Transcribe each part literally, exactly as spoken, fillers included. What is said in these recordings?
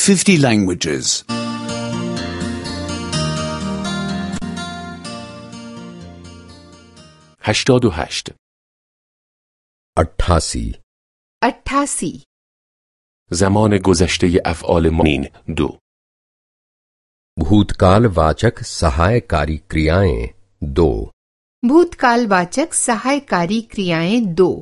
fifty languages. هشتاد و هشت. अट्ठासी अट्ठासी زمان گذشته افعال مین دو. भूतकाल वाचक सहायकारी क्रियाएं दो भूतकाल वाचक सहायकारी क्रियाएं दो.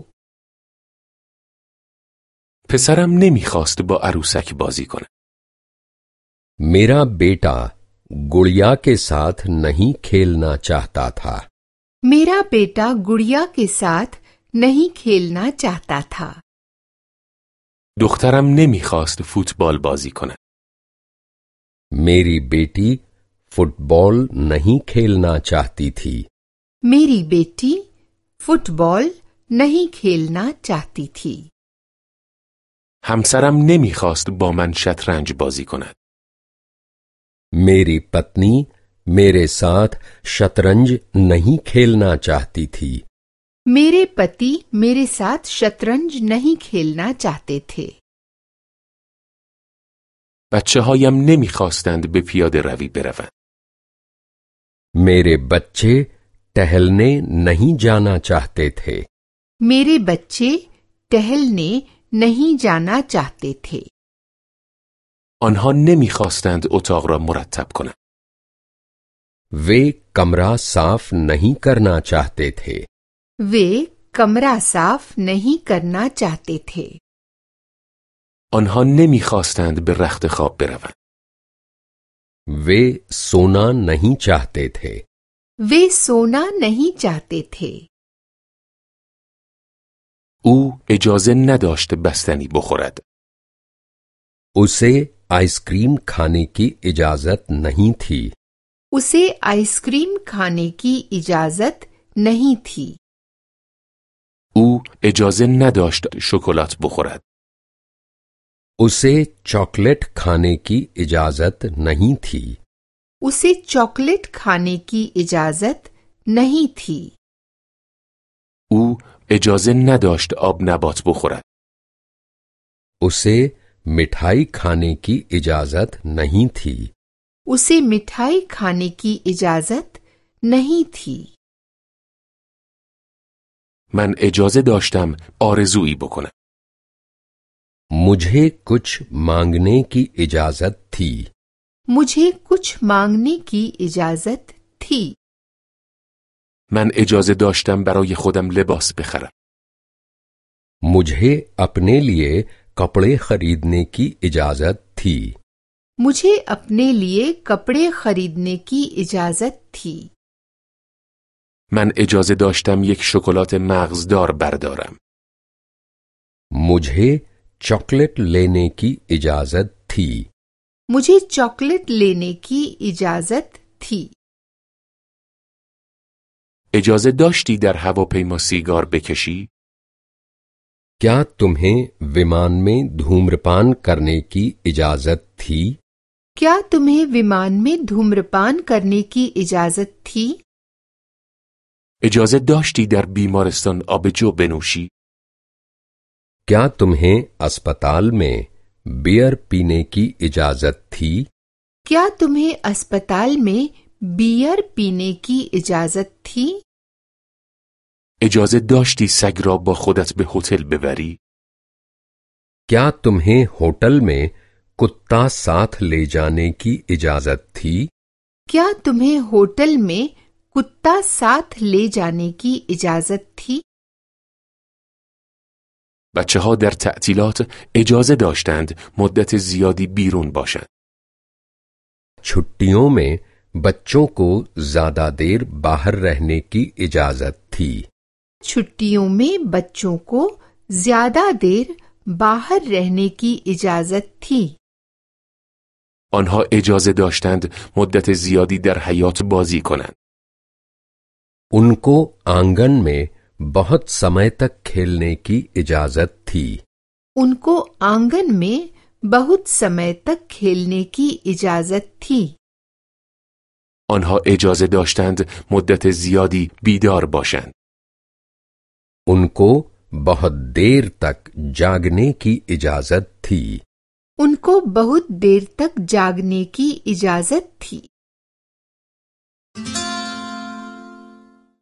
پسرم نمیخواست با عروسک بازی کنه. मेरा बेटा गुड़िया के साथ नहीं खेलना चाहता था. मेरा बेटा गुड़िया के साथ नहीं खेलना चाहता था. دخترم نمیخواست فوتبال بازی کنه. मेरी बेटी फुटबॉल नहीं खेलना चाहती थी. मेरी बेटी फुटबॉल नहीं खेलना चाहती थी. همسرم نمیخواست با من شطرنج بازی کند. मेरी पत्नी मेरे साथ शतरंज नहीं खेलना चाहती थी. मेरे पति मेरे साथ शतरंज नहीं खेलना चाहते थे. بچه هایم نمیخواستند به پیاده روی بروند. मेरे बच्चे टहलने नहीं जाना चाहते थे. मेरे बच्चे टहलने नहीं जाना चाहते थे. آنها نمیخواستند اتاق را مرتب کنند. वे कमरा साफ नहीं करना चाहते थे. वे कमरा साफ नहीं करना चाहते थे. آنها نمیخواستند به رخت خواب بروند. वे सोना नहीं चाहते थे. वे सोना नहीं चाहते थे. او اجازه نداشت بستنی بخورد. उसे आइसक्रीम खाने की इजाजत नहीं थी. उसे आइसक्रीम खाने की इजाजत नहीं थी. او اجازه نداشت شکلات بخورد. उसे चॉकलेट खाने की इजाजत नहीं थी. उसे चॉकलेट खाने की इजाजत नहीं थी. او اجازه نداشت آب نبات بخورد. उसे मिठाई खाने की इजाजत नहीं थी. उसे मिठाई खाने की इजाजत नहीं थी. من اجازه داشتم آرزویی بکنم. मुझे कुछ मांगने की इजाजत थी. मुझे कुछ मांगने की इजाजत थी. من اجازه داشتم برای خودم لباس بخرم. मुझे अपने लिए कपड़े खरीदने की इजाजत थी. मुझे अपने लिए कपड़े खरीदने की इजाजत थी. من اجازه داشتم یک شکلات مغزدار بردارم. मुझे चॉकलेट लेने की इजाजत थी. मुझे चॉकलेट लेने की इजाजत थी. اجازه داشتی در هواپیما سیگار بکشی؟ क्या तुम्हें विमान में धूम्रपान करने की इजाजत थी? क्या तुम्हें विमान में धूम्रपान करने की इजाजत थी? اجازه داشتی در بیمارستان آبجو بنوشی؟ क्या तुम्हें अस्पताल में बियर पीने की इजाजत थी? क्या तुम्हें अस्पताल में बियर पीने की इजाजत थी? اجازه داشتی سگ را با خودت به هتل ببری؟ क्या तुम्हें होटल में कुत्ता साथ ले जाने की इजाजत थी? क्या तुम्हें होटल में कुत्ता साथ ले जाने की इजाजत थी? بچه ها در تعطیلات اجازه داشتند مدت زیادی بیرون باشند. छुट्टियों में बच्चों को ज्यादा देर बाहर रहने की इजाजत थी. छुट्टियों में बच्चों को ज्यादा देर बाहर रहने की इजाजत थी. آنها اجازه داشتند مدت زیادی در حیاط بازی کنند. उनको आंगन में बहुत समय तक खेलने की इजाजत थी. उनको आंगन में बहुत समय तक खेलने की इजाजत थी. آنها اجازه داشتند مدت زیادی بیدار باشند. उनको बहुत देर तक जागने की इजाजत थी. उनको बहुत देर तक जागने की इजाजत थी।